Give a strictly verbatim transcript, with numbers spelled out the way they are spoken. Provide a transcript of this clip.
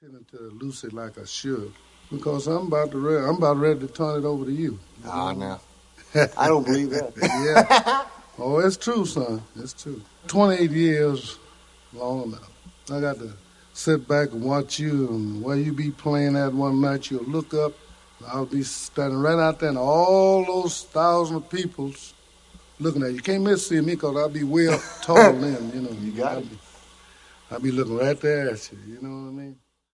Tending to Lucy like I should, because I'm about to re- I'm about ready to turn it over to you. Ah, now. I don't believe that. Yeah. Oh, it's true, son. It's true. twenty-eight years, long enough. I got to sit back and watch you, and where you be playing at one night, you'll look up. I'll be standing right out there, and all those thousands of people's looking at you. You can't miss seeing me because I'll be way up tall then, you know. You got I'll it. be, I'll be looking right there at you, you know what I mean?